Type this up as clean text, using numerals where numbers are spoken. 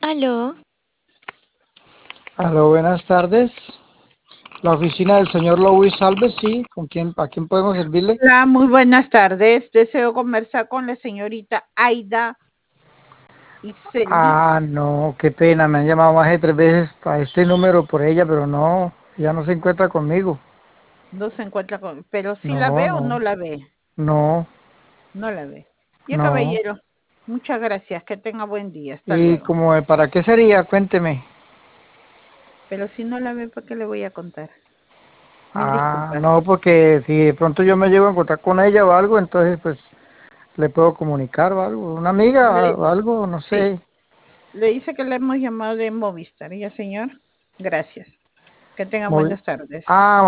Aló, Aló, buenas tardes. La oficina del señor Louis Salves, sí. ¿A quién podemos servirle? Hola, muy buenas tardes. Deseo conversar con la señorita Aida Iseli. No, qué pena. Me han llamado más de 3 veces a este número por ella, pero no, ya no se encuentra conmigo. No se encuentra con, pero sí la No, ve o no no, la ve. no, No la ve. Ya, no. caballero, muchas gracias. Que tenga buen día. Hasta ¿Y luego. como para qué sería? Cuénteme. Pero si no la ve, ¿para qué le voy a contar? Mil disculpas. No, porque si de pronto yo me llego a encontrar con ella o algo, entonces pues le puedo comunicar o algo. Una amiga Le, o algo, no sí, sé. le dice que le hemos llamado de Movistar. Ya, señor. Gracias. Que tenga Movi- buenas tardes. Ah,